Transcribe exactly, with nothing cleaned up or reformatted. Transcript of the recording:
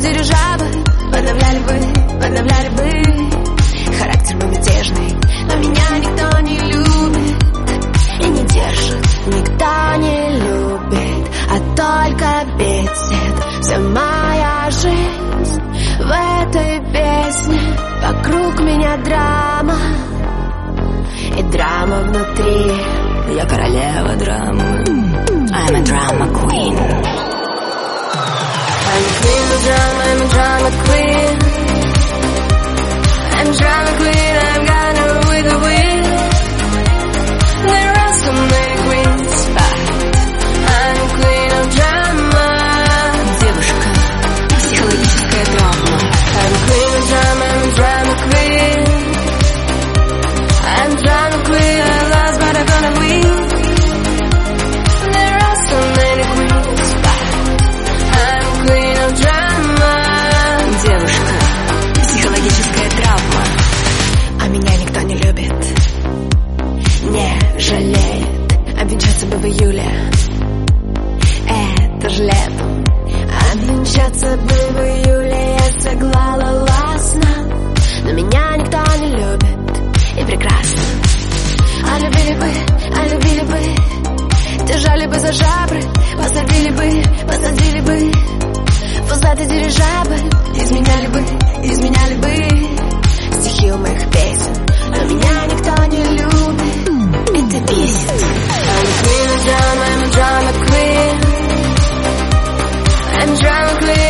дирижабль. Подавляли бы, подавляли бы. Характер был мятежный, но меня никто не любит и не держит. Никто не любит, а только бесит. Вся моя жизнь в этой песне. Вокруг меня драма, и драма внутри. Я королева драмы. I'm a drama queen. I'm a queen of drama, I'm a drama queen. I'm a drama queen, I'm gonna with the wind. There are so many queens, but I'm a queen of drama. Девушка, психологическая драма. I'm a queen of drama, I'm a drama queen. I'm a drama queen, I lost but I'm gonna win. There are so many queens, but I'm a queen of drama. Девушка, психологическая травма. А меня никто не любит, не жалеет. Обвенчаться бы в июле, это ж летом. Обвенчаться бы в июле, я согласна. Но меня никто не любит, и прекрасно. А любили бы, а любили бы, держали бы за жабры, посадили бы, посадили бы. Пузатый дирижабль, изменяли бы, изменяли бы. Стихи у моих песен, но меня никто не любит, это бесит. I'm a queen of drama, I'm a drama queen. I'm a drama queen.